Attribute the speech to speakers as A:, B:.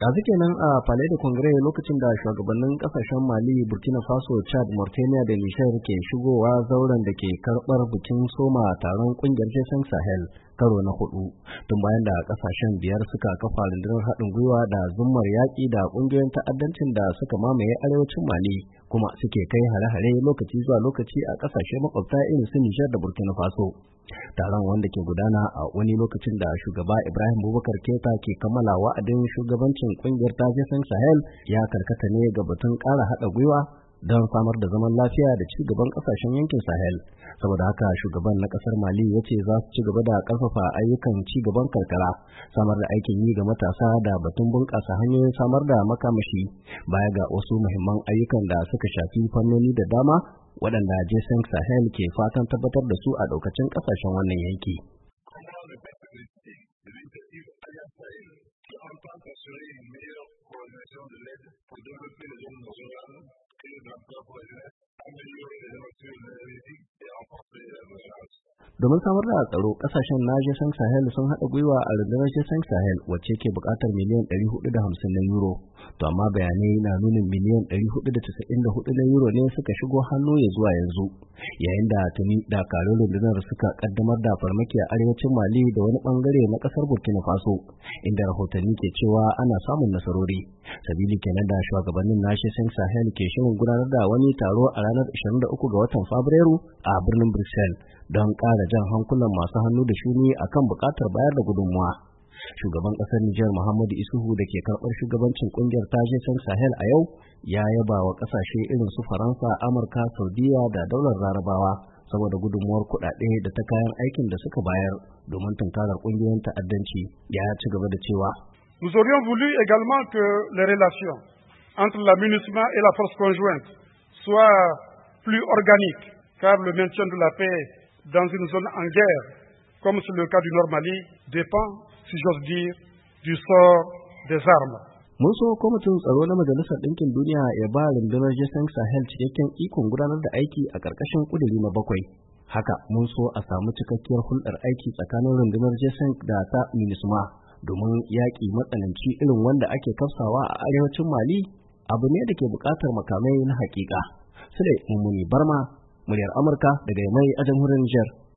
A: Yanzu kenan a Palais de Congrès lokacin da shugabannin kasashen Mali, Burkina Faso, Chad, Mauritania da Niger ke shigowa zauren da ke karɓar bikin soma taron kungiyar G5 Sahel karo na 4 tun bayan da kasashen biyar suka kafa rundunar haɗin gwiwa da zummar yaƙi da ƙungiyoyin ta'addancin da suka mamaye arewacin Mali kuma suke kai hare-hare lokaci zuwa lokaci a kasashe makwabta irin su Niger da Burkina Faso. Taron wanda ke gudana a wani lokacin da shugaba Ibrahim Boubacar Keita ke kammala wa'adin shugabancin kungiyar ta G5 Sahel ya karkata ne ga batun ƙara haɗa gwiwa don samar da zaman lafiya da ci gaban ƙasashen yankin Sahel. Saboda haka shugaban na ƙasar Mali ya ce za su ci gaba da ƙarfafa ayyukan ci gaban karkara, samar da aikin yi ga matasa da batun bunƙasa hanyoyin samar da makamashi baya ga wasu muhimman ayyukan da suka shafi fannoni da dama waɗanda G5 Sahel ke fatan tabbatar da su a ɗaukacin ƙasashen wannan yanki. Domin samar da tsaro, kasashen na G5 Sahel sun haɗa gwiwa a rundunar G5 Sahel wacce ke buƙatar miliyan 450 na euro. To amma bayanai na nunin miliyan 494 na euro ne suka shigo hannu ya zuwa yanzu, yayin da tuni dakarun rundunar suka kaddamar da farmaki a arewacin Mali da wani bangare na ƙasar Burkina Faso, inda rahotanni ke cewa ana samun nasarori. Sabili kenan da shugabannin na G5 Sahel ke shirin gudanar da wani taro a ranar 23 ga watan Fabrairu a birnin Brussels don ƙara jan hankulan masu hannu da shuni akan buƙatar bayar da gudunmuwa. Shugaban ƙasar Nijar Muhammadu Isuhu da ke karɓar shugabancin ƙungiyar ta G5 Sahel a yau ya yaba wa ƙasashe irin su Faransa, Amurka, Saudiya da daular Larabawa saboda gudunmuwar kuɗaɗe da ta kayan aikin da suka bayar domin tunkarar ƙungiyoyin ta'addanci. Ya ci gaba da cewa
B: Nous aurions voulu également que les relations entre la MINUSMA et la force conjointe soient plus organiques, car le maintien de la paix dans une zone en guerre, comme c'est le cas du Nord Mali, dépend, si j'ose dire, du sort des armes.
A: Mun so kwamitin tsaro na Majalisar Ɗinkin Duniya ya ba rundunar G5 Sahel cikakken ikon gudanar da aiki a ƙarƙashin ƙuduri na 7. Haka mun so a samu cikakkiyar hulɗar aiki tsakanin rundunar G5 da ta MINUSMA domin yaƙi matsananci irin wanda ake kafsawa a arewacin Mali abu ne da ke buƙatar makamai na haƙiƙa. Sule Mummuni Barma, muryar Amurka daga Yamai a jamhuriyar Nijar.